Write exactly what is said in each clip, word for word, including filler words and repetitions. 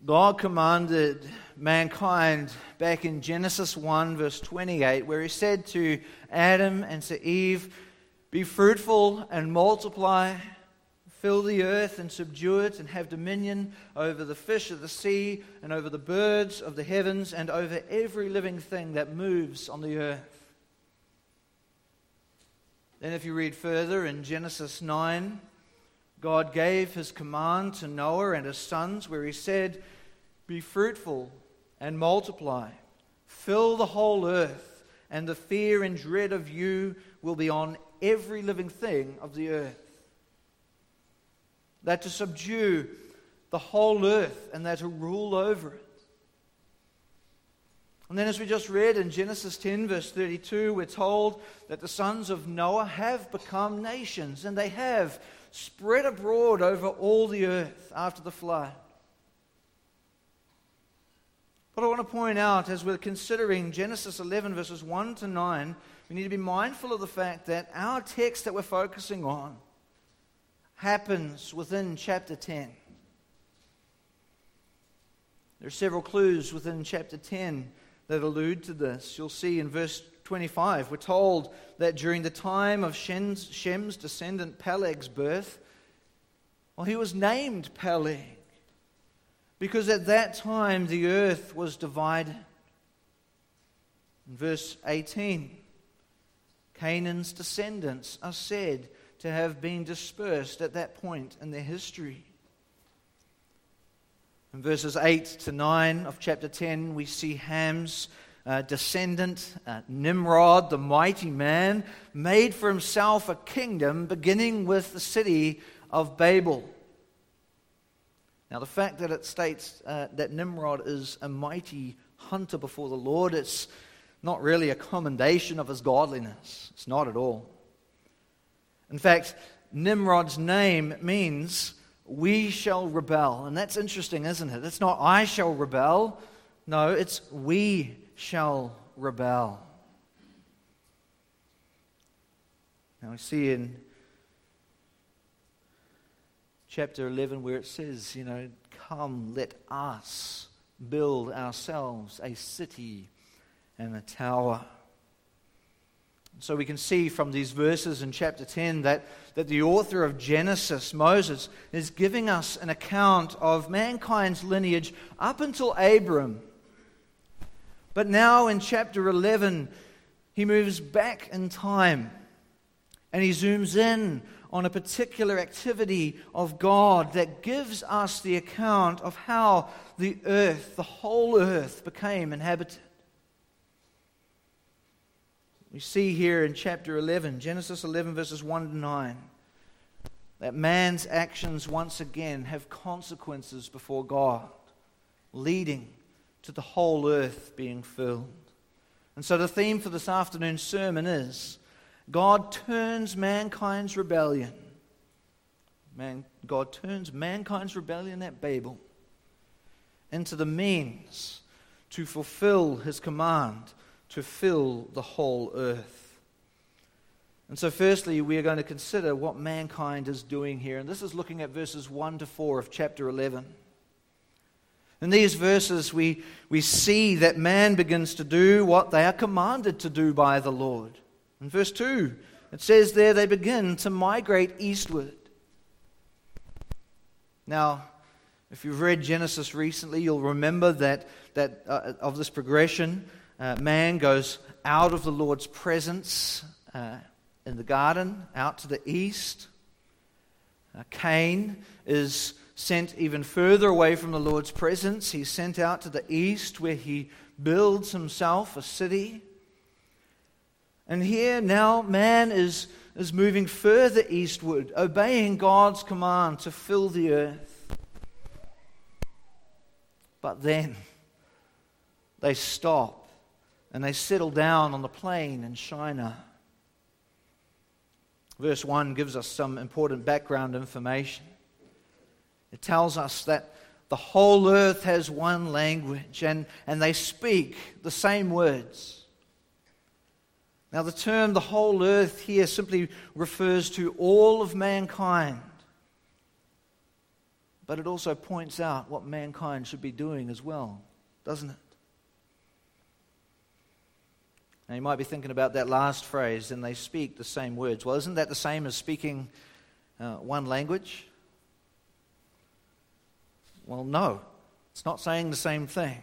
God commanded mankind back in Genesis one verse twenty-eight, where He said to Adam and to Eve, "Be fruitful and multiply, fill the earth and subdue it, and have dominion over the fish of the sea and over the birds of the heavens and over every living thing that moves on the earth." Then if you read further in Genesis nine, God gave His command to Noah and his sons, where He said, "Be fruitful and multiply, fill the whole earth, and the fear and dread of you will be on every living thing of the earth." That to subdue the whole earth and that to rule over it. And then as we just read in Genesis ten verse thirty-two, we're told that the sons of Noah have become nations, and they have spread abroad over all the earth after the flood. But I want to point out, as we're considering Genesis eleven verses one to nine, we need to be mindful of the fact that our text that we're focusing on happens within chapter ten. There are several clues within chapter ten that allude to this. You'll see in verse twenty-five, we're told that during the time of Shem's, Shem's descendant Peleg's birth, well, he was named Peleg, because at that time the earth was divided. In verse eighteen, Canaan's descendants are said to have been dispersed at that point in their history. In verses eight to nine of chapter ten, we see Ham's uh, descendant, uh, Nimrod, the mighty man, made for himself a kingdom, beginning with the city of Babel. Now, the fact that it states uh, that Nimrod is a mighty hunter before the Lord, it's not really a commendation of his godliness. It's not at all. In fact, Nimrod's name means "we shall rebel." And that's interesting, isn't it? It's not "I shall rebel." No, it's "we shall rebel." Now we see in chapter eleven where it says, you know, "Come, let us build ourselves a city and a tower." So we can see from these verses in chapter ten that, that the author of Genesis, Moses, is giving us an account of mankind's lineage up until Abram. But now in chapter eleven, he moves back in time and he zooms in on a particular activity of God that gives us the account of how the earth, the whole earth, became inhabited. We see here in chapter eleven, Genesis eleven verses one to nine, that man's actions once again have consequences before God, leading to the whole earth being filled. And so the theme for this afternoon's sermon is, God turns mankind's rebellion, man, God turns mankind's rebellion at Babel into the means to fulfill His command to fill the whole earth. And so firstly, we are going to consider what mankind is doing here. And this is looking at verses one to four of chapter eleven. In these verses, we, we see that man begins to do what they are commanded to do by the Lord. In verse two, it says there they begin to migrate eastward. Now, if you've read Genesis recently, you'll remember that, that uh, of this progression. Uh, man goes out of the Lord's presence uh, in the garden, out to the east. Uh, Cain is sent even further away from the Lord's presence. He's sent out to the east, where he builds himself a city. And here now man is, is moving further eastward, obeying God's command to fill the earth. But then they stop. And they settle down on the plain in Shinar. Verse one gives us some important background information. It tells us that the whole earth has one language, and, and they speak the same words. Now the term "the whole earth" here simply refers to all of mankind. but it also points out what mankind should be doing as well, doesn't it? Now you might be thinking about that last phrase, and they speak the same words. Well, isn't that the same as speaking uh, one language? Well, no. It's not saying the same thing.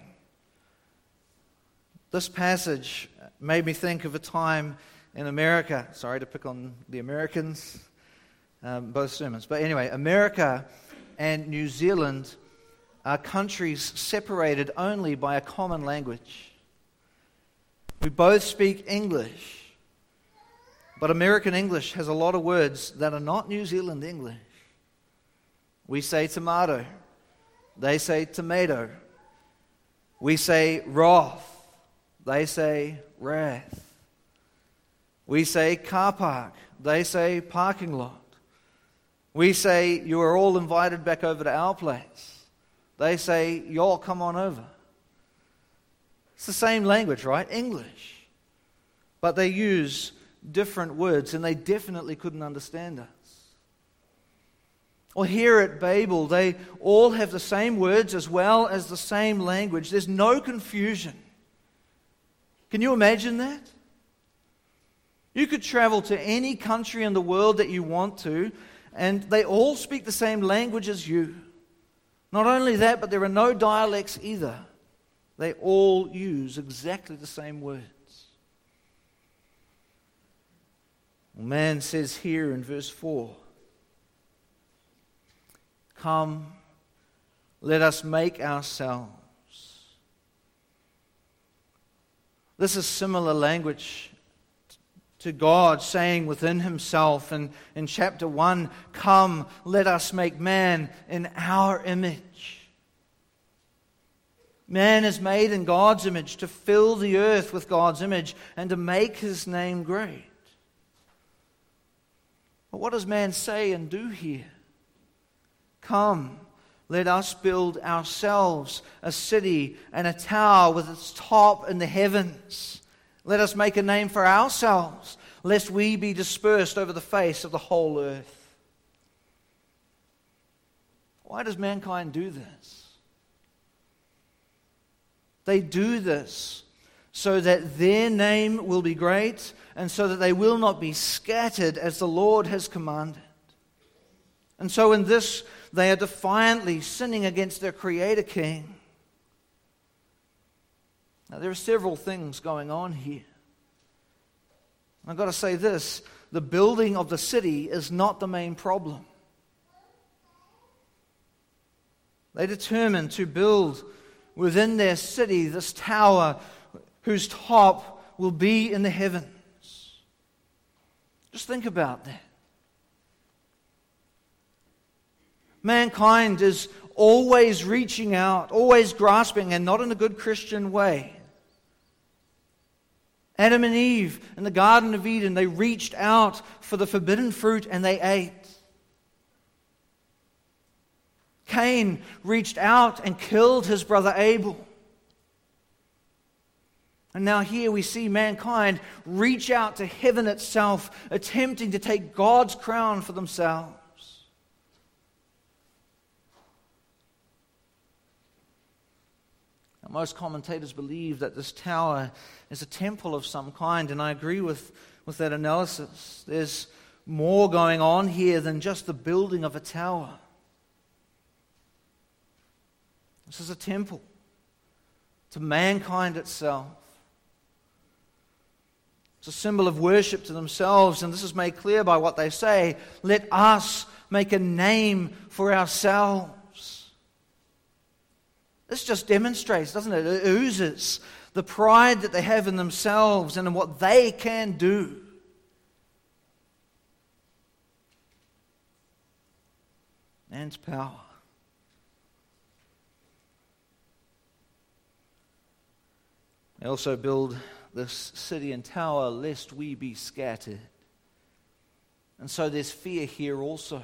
This passage made me think of a time in America. Sorry to pick on the Americans, um, both sermons. But anyway, America and New Zealand are countries separated only by a common language. We both speak English, but American English has a lot of words that are not New Zealand English. We say tomato. They say tomato. We say wrath. They say wrath. We say car park. They say parking lot. We say you are all invited back over to our place. They say y'all come on over. It's the same language, right? English. But they use different words, and they definitely couldn't understand us. Or here at Babel, they all have the same words as well as the same language. There's no confusion. Can you imagine that? You could travel to any country in the world that you want to, and they all speak the same language as you. Not only that, but there are no dialects either. They all use exactly the same words. Well, man says here in verse four, "Come, let us make ourselves." This is similar language to God saying within himself in, in chapter one, "Come, let us make man in our image." Man is made in God's image to fill the earth with God's image and to make his name great. But what does man say and do here? Come, let us build ourselves a city and a tower with its top in the heavens. Let us make a name for ourselves, lest we be dispersed over the face of the whole earth. Why does mankind do this? They do this so that their name will be great and so that they will not be scattered as the Lord has commanded. And so in this, they are defiantly sinning against their Creator King. Now, there are several things going on here. I've got to say this, the building of the city is not the main problem. They determined to build within their city this tower whose top will be in the heavens. Just think about that. Mankind is always reaching out, always grasping, and not in a good Christian way. Adam and Eve in the Garden of Eden, they reached out for the forbidden fruit and they ate. Cain reached out and killed his brother Abel. And now here we see mankind reach out to heaven itself, attempting to take God's crown for themselves. Now, most commentators believe that this tower is a temple of some kind, and I agree with, with that analysis. There's more going on here than just the building of a tower. This is a temple to mankind itself. It's a symbol of worship to themselves, and this is made clear by what they say. Let us make a name for ourselves. This just demonstrates, doesn't it? It oozes the pride that they have in themselves and in what they can do. Man's power. They also build this city and tower lest we be scattered. And so there's fear here also.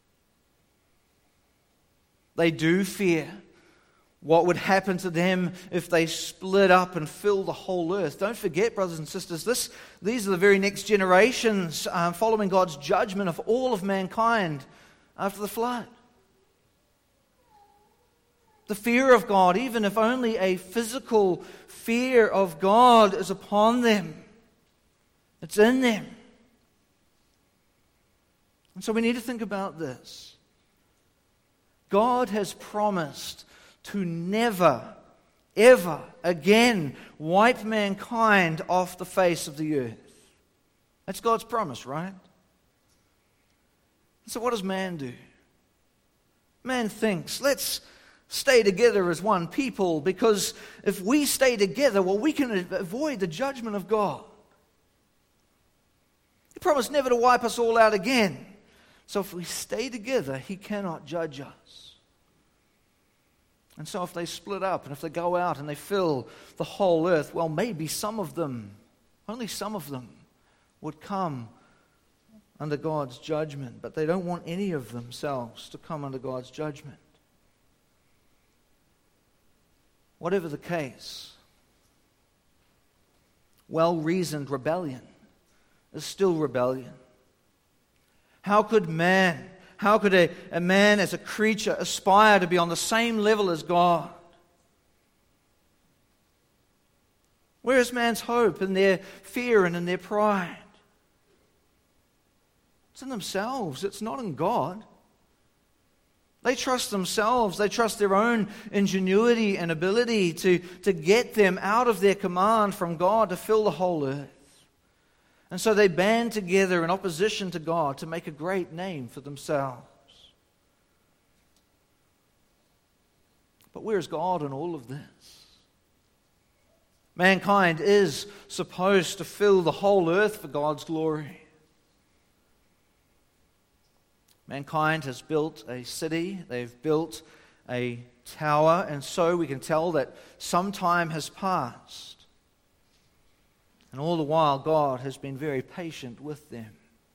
They do fear what would happen to them if they split up and fill the whole earth. Don't forget, brothers and sisters, this, these are the very next generations um, following God's judgment of all of mankind after the flood. The fear of God, even if only a physical fear of God is upon them. It's in them. And so we need to think about this. God has promised to never, ever again wipe mankind off the face of the earth. That's God's promise, right? So what does man do? Man thinks, let's stay together as one people, because if we stay together, well, we can avoid the judgment of God. He promised never to wipe us all out again. So if we stay together, He cannot judge us. And so if they split up, and if they go out and they fill the whole earth, well, maybe some of them, only some of them, would come under God's judgment. But they don't want any of themselves to come under God's judgment. Whatever the case, well-reasoned rebellion is still rebellion. How could man, how could a, a man as a creature aspire to be on the same level as God? Where is man's hope in their fear and in their pride? It's in themselves. It's not in God. They trust themselves. They trust their own ingenuity and ability to, to get them out of their command from God to fill the whole earth. And so they band together in opposition to God to make a great name for themselves. But where is God in all of this? Mankind is supposed to fill the whole earth for God's glory. Mankind has built a city, they've built a tower, and so we can tell that some time has passed. And all the while, God has been very patient with them.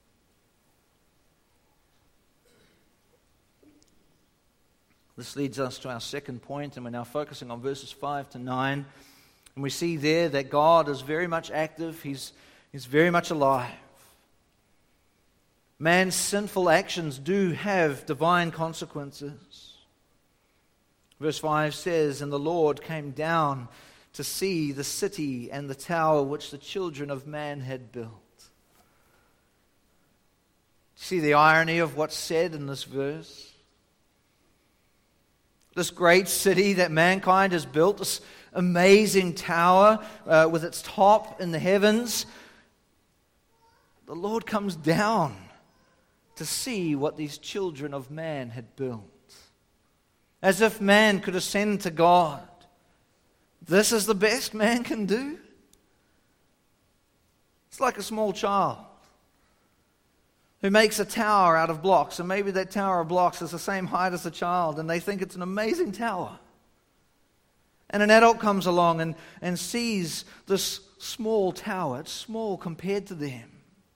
This leads us to our second point, and we're now focusing on verses five to nine. And we see there that God is very much active, He's, he's very much alive. Man's sinful actions do have divine consequences. Verse five says, "And the Lord came down to see the city and the tower which the children of man had built." See the irony of what's said in this verse? This great city that mankind has built, this amazing tower uh, with its top in the heavens, the Lord comes down to see what these children of man had built. As if man could ascend to God. This is the best man can do? It's like a small child who makes a tower out of blocks, and maybe that tower of blocks is the same height as the child, and they think it's an amazing tower. And an adult comes along and, and sees this small tower. It's small compared to them.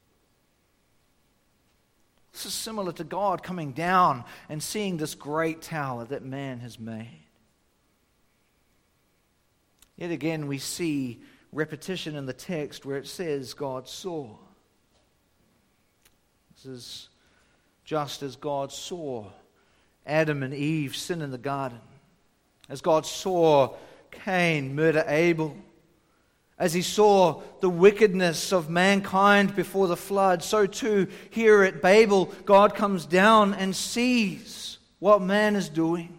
This is similar to God coming down and seeing this great tower that man has made. Yet again, we see repetition in the text where it says God saw. This is just as God saw Adam and Eve sin in the garden, as God saw Cain murder Abel, as He saw the wickedness of mankind before the flood, so too here at Babel, God comes down and sees what man is doing.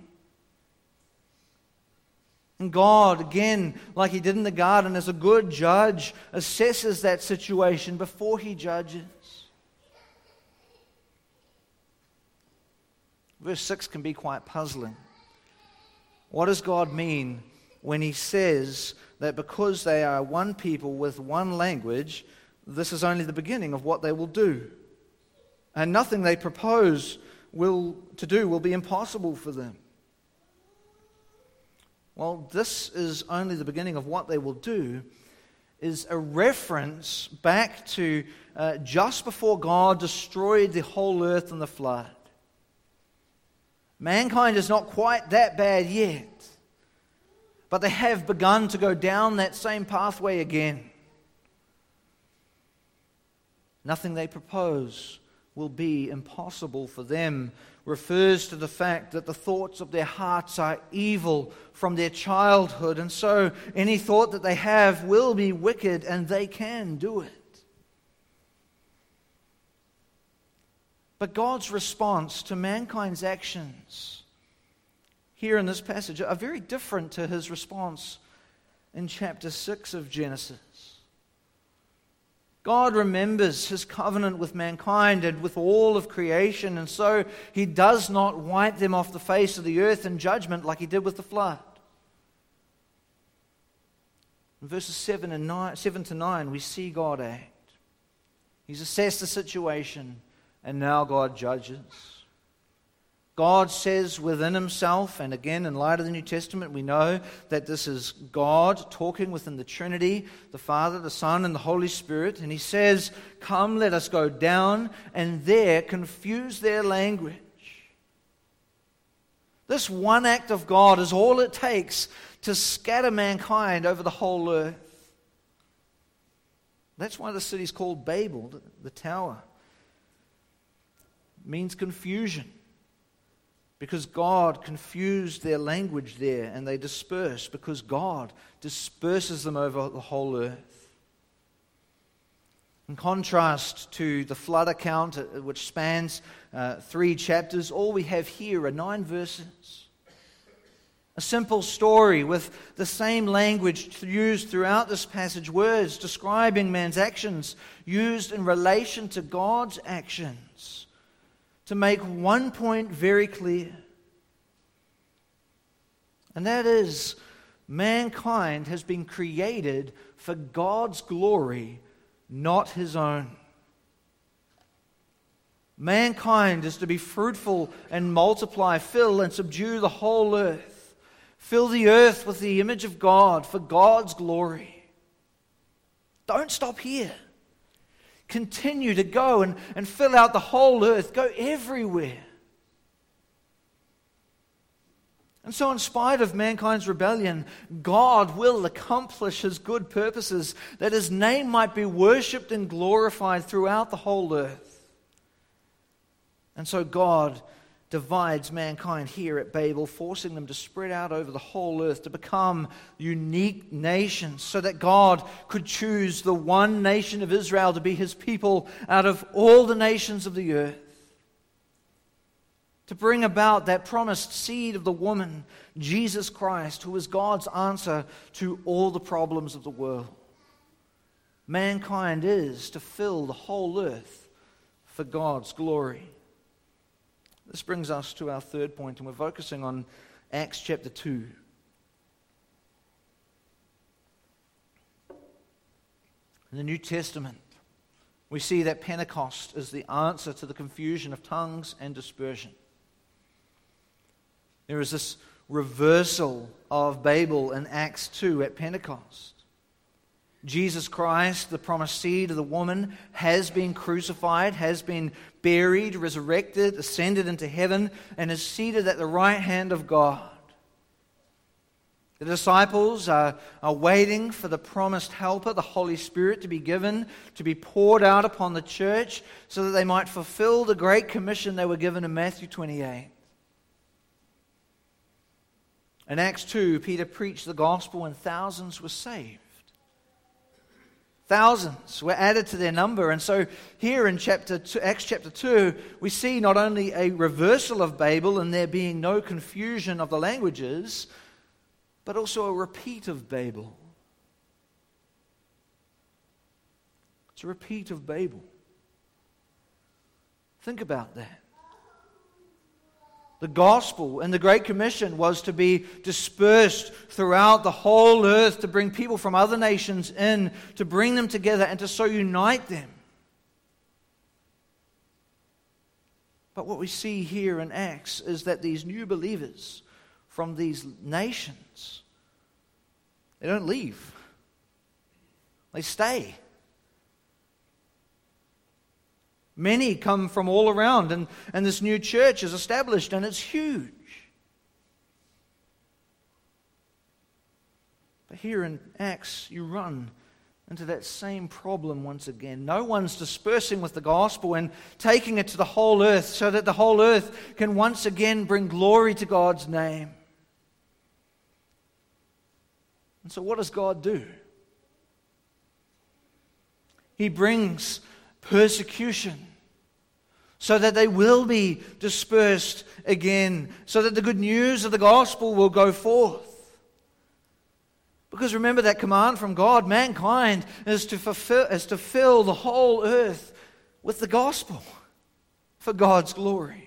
And God, again, like He did in the garden, as a good judge, assesses that situation before He judges. Verse six can be quite puzzling. What does God mean when He says that because they are one people with one language, this is only the beginning of what they will do? And nothing they propose will to do will be impossible for them. Well, this is only the beginning of what they will do, is a reference back to uh, just before God destroyed the whole earth in the flood. Mankind is not quite that bad yet, but they have begun to go down that same pathway again. Nothing they propose will be impossible for them refers to the fact that the thoughts of their hearts are evil from their childhood, and so any thought that they have will be wicked, and they can do it. But God's response to mankind's actions here in this passage are very different to his response in chapter six of Genesis. God remembers his covenant with mankind and with all of creation, and so he does not wipe them off the face of the earth in judgment like he did with the flood. In verses seven and nine, seven to nine, we see God act. He's assessed the situation, and now God judges. God says within himself, and again in light of the New Testament, we know that this is God talking within the Trinity, the Father, the Son, and the Holy Spirit. And he says, "Come, let us go down and there confuse their language." This one act of God is all it takes to scatter mankind over the whole earth. That's why the city's called Babel, the tower. It means confusion. Because God confused their language there, and they dispersed, because God disperses them over the whole earth. In contrast to the flood account, which spans uh, three chapters, all we have here are nine verses. A simple story with the same language used throughout this passage, words describing man's actions used in relation to God's actions, to make one point very clear. And that is, mankind has been created for God's glory, not his own. Mankind is to be fruitful and multiply, fill and subdue the whole earth. Fill the earth with the image of God for God's glory. Don't stop here. Continue to go and, and fill out the whole earth. Go everywhere. And so in spite of mankind's rebellion, God will accomplish his good purposes, that his name might be worshipped and glorified throughout the whole earth. And so God divides mankind here at Babel, forcing them to spread out over the whole earth, to become unique nations, so that God could choose the one nation of Israel to be his people out of all the nations of the earth, to bring about that promised seed of the woman, Jesus Christ, who is God's answer to all the problems of the world. Mankind is to fill the whole earth for God's glory. This brings us to our third point, and we're focusing on Acts chapter two. In the New Testament, we see that Pentecost is the answer to the confusion of tongues and dispersion. There is this reversal of Babel in Acts two at Pentecost. Jesus Christ, the promised seed of the woman, has been crucified, has been buried, resurrected, ascended into heaven, and is seated at the right hand of God. The disciples are, are waiting for the promised helper, the Holy Spirit, to be given, to be poured out upon the church, so that they might fulfill the great commission they were given in Matthew twenty-eight. In Acts two, Peter preached the gospel and thousands were saved. Thousands were added to their number. And so here in chapter two, Acts chapter two, we see not only a reversal of Babel and there being no confusion of the languages, but also a repeat of Babel. It's a repeat of Babel. Think about that. The gospel and the Great Commission was to be dispersed throughout the whole earth, to bring people from other nations in, to bring them together and to so unite them. But what we see here in Acts is that these new believers from these nations, they don't leave. They stay. Many come from all around, and, and this new church is established, and it's huge. But here in Acts, you run into that same problem once again. No one's dispersing with the gospel and taking it to the whole earth so that the whole earth can once again bring glory to God's name. And so what does God do? He brings persecution so that they will be dispersed again, so that the good news of the gospel will go forth. Because remember that command from God, mankind is to fulfill, is to fill the whole earth with the gospel for God's glory.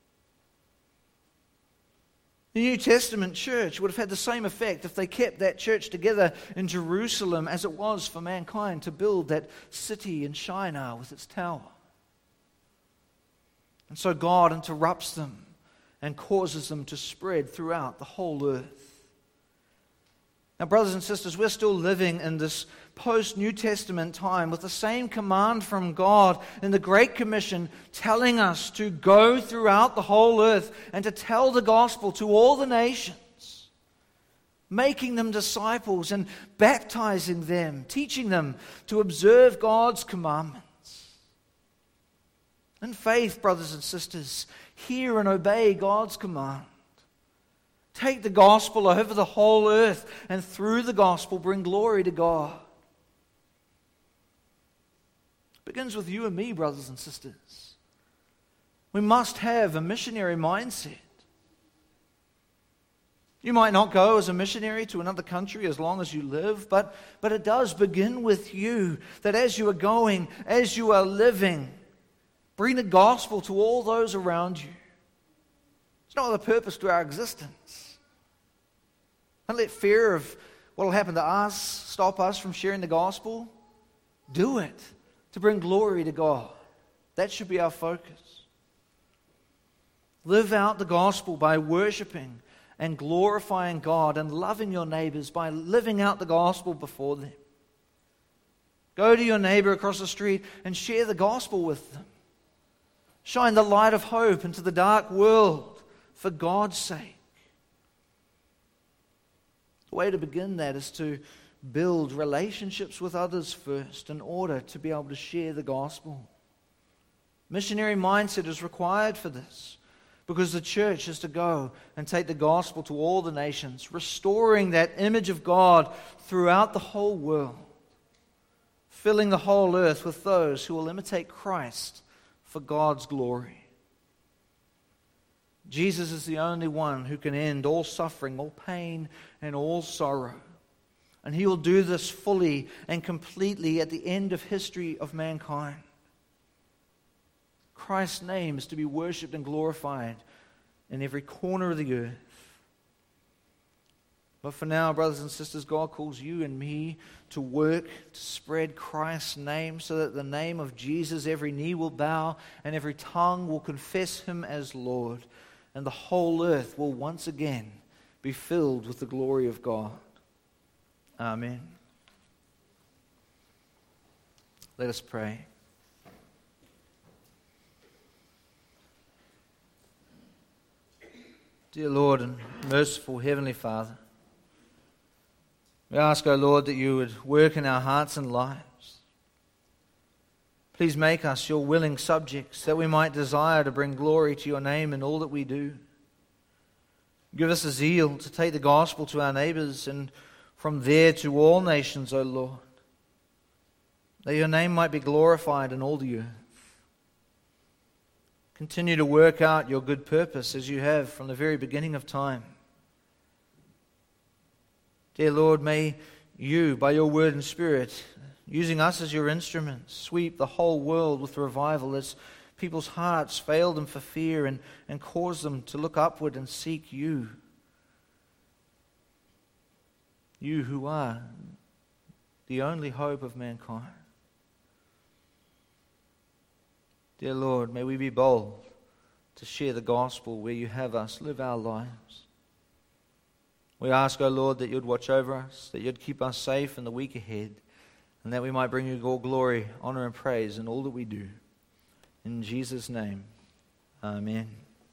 The New Testament church would have had the same effect if they kept that church together in Jerusalem as it was for mankind to build that city in Shinar with its tower. And so God interrupts them and causes them to spread throughout the whole earth. Now, brothers and sisters, we're still living in this post-New Testament time with the same command from God in the Great Commission telling us to go throughout the whole earth and to tell the gospel to all the nations, making them disciples and baptizing them, teaching them to observe God's commandments. In faith, brothers and sisters, hear and obey God's command. Take the gospel over the whole earth and through the gospel bring glory to God. It begins with you and me, brothers and sisters. We must have a missionary mindset. You might not go as a missionary to another country as long as you live, but, but it does begin with you, that as you are going, as you are living, bring the gospel to all those around you. There's no other purpose to our existence. Don't let fear of what will happen to us stop us from sharing the gospel. Do it to bring glory to God. That should be our focus. Live out the gospel by worshiping and glorifying God and loving your neighbors by living out the gospel before them. Go to your neighbor across the street and share the gospel with them. Shine the light of hope into the dark world for God's sake. The way to begin that is to build relationships with others first in order to be able to share the gospel. Missionary mindset is required for this because the church is to go and take the gospel to all the nations, restoring that image of God throughout the whole world, filling the whole earth with those who will imitate Christ for God's glory. Jesus is the only one who can end all suffering, all pain, and all sorrow. And He will do this fully and completely at the end of history of mankind. Christ's name is to be worshipped and glorified in every corner of the earth. But for now, brothers and sisters, God calls you and me to work to spread Christ's name so that the name of Jesus, every knee will bow and every tongue will confess Him as Lord. And the whole earth will once again be filled with the glory of God. Amen. Let us pray. Dear Lord and merciful Heavenly Father, we ask, O Lord, that you would work in our hearts and lives. Please make us your willing subjects, that we might desire to bring glory to your name in all that we do. Give us a zeal to take the gospel to our neighbors and from there to all nations, O Lord, that your name might be glorified in all the earth. Continue to work out your good purpose as you have from the very beginning of time. Dear Lord, may you, by your word and spirit, using us as your instruments, sweep the whole world with revival as people's hearts fail them for fear and, and cause them to look upward and seek you. You who are the only hope of mankind. Dear Lord, may we be bold to share the gospel where you have us live our lives. We ask, O Lord, that you'd watch over us, that you'd keep us safe in the week ahead, and that we might bring you all glory, honor, and praise in all that we do. In Jesus' name, amen.